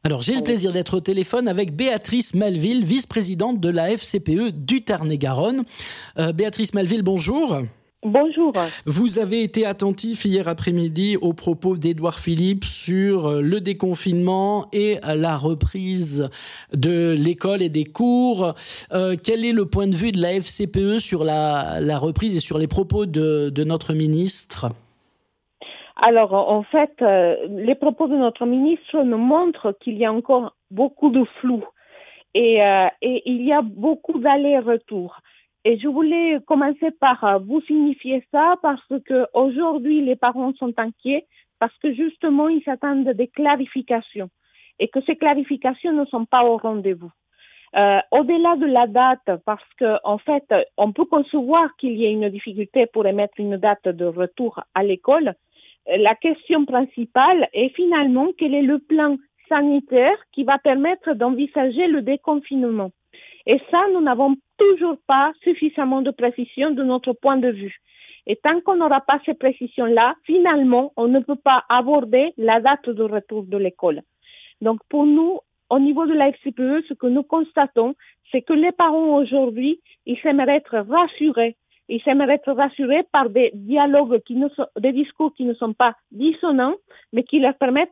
Alors, j'ai le plaisir d'être au téléphone avec Béatrice Malville, vice-présidente de la FCPE du Tarn-et-Garonne. Béatrice Malville, bonjour. Bonjour. Vous avez été attentif hier après-midi aux propos d'Édouard Philippe sur le déconfinement et la reprise de l'école et des cours. Quel est le point de vue de la FCPE sur la reprise et sur les propos de notre ministre ? Alors, en fait, les propos de notre ministre nous montrent qu'il y a encore beaucoup de flou et il y a beaucoup d'allers-retours. Et je voulais commencer par vous signifier ça parce que aujourd'hui les parents sont inquiets parce que justement ils attendent des clarifications et que ces clarifications ne sont pas au rendez-vous. Au-delà de la date, parce que en fait on peut concevoir qu'il y ait une difficulté pour émettre une date de retour à l'école. La question principale est finalement quel est le plan sanitaire qui va permettre d'envisager le déconfinement. Et ça, nous n'avons toujours pas suffisamment de précision de notre point de vue. Et tant qu'on n'aura pas ces précisions-là, finalement, on ne peut pas aborder la date de retour de l'école. Donc, pour nous, au niveau de la FCPE, ce que nous constatons, c'est que les parents aujourd'hui, ils aimeraient être rassurés. Ils aimeraient être rassurés par des dialogues des discours qui ne sont pas dissonants, mais qui leur permettent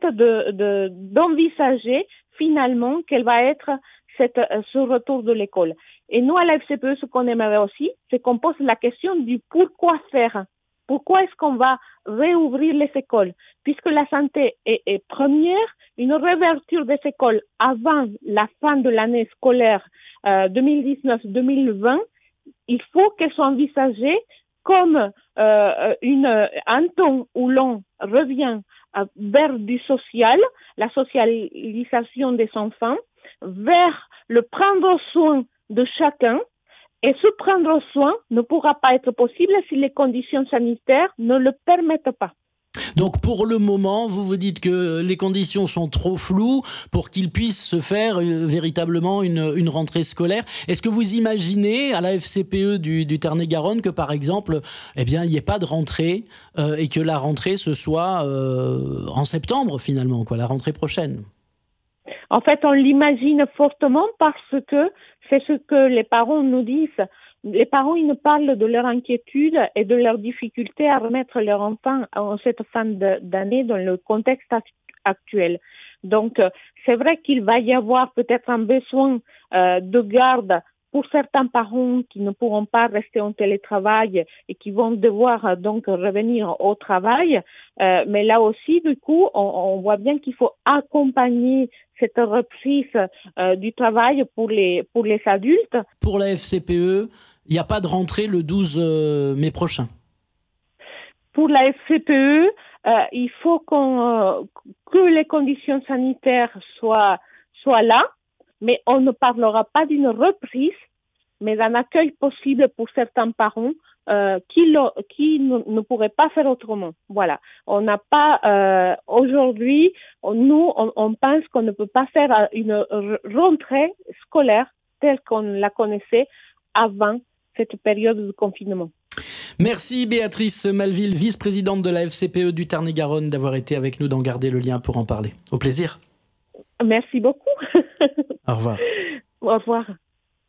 d'envisager finalement quel va être ce retour de l'école. Et nous, à la FCPE, ce qu'on aimerait aussi, c'est qu'on pose la question du pourquoi faire. Pourquoi est-ce qu'on va réouvrir les écoles? Puisque la santé est première, une réouverture des écoles avant la fin de l'année scolaire 2019-2020, il faut qu'elle soit envisagée comme un temps où l'on revient vers du social, la socialisation des enfants, vers le prendre soin de chacun. Et ce prendre soin ne pourra pas être possible si les conditions sanitaires ne le permettent pas. Donc pour le moment, vous vous dites que les conditions sont trop floues pour qu'il puisse se faire véritablement une rentrée scolaire. Est-ce que vous imaginez à la FCPE du Tarn-et-Garonne que par exemple, il n'y ait pas de rentrée et que la rentrée ce soit en septembre finalement, la rentrée prochaine? En fait, on l'imagine fortement parce que c'est ce que les parents nous disent. Les parents, ils nous parlent de leur inquiétude et de leur difficulté à remettre leurs enfants en cette fin d'année dans le contexte actuel. Donc, c'est vrai qu'il va y avoir peut-être un besoin de garde pour certains parents qui ne pourront pas rester en télétravail et qui vont devoir donc revenir au travail. Mais là aussi, du coup, on voit bien qu'il faut accompagner cette reprise du travail pour les adultes. Pour la FCPE, il n'y a pas de rentrée le 12 mai prochain. Pour la FCPE, il faut que les conditions sanitaires soient là, mais on ne parlera pas d'une reprise, mais d'un accueil possible pour certains parents qui ne pourraient pas faire autrement. Voilà. On n'a pas aujourd'hui, nous, on pense qu'on ne peut pas faire une rentrée scolaire telle qu'on la connaissait avant cette période de confinement. Merci Béatrice Malville, vice-présidente de la FCPE du Tarn-et-Garonne, d'avoir été avec nous dans Garder le lien pour en parler. Au plaisir. Merci beaucoup. Au revoir. Au revoir.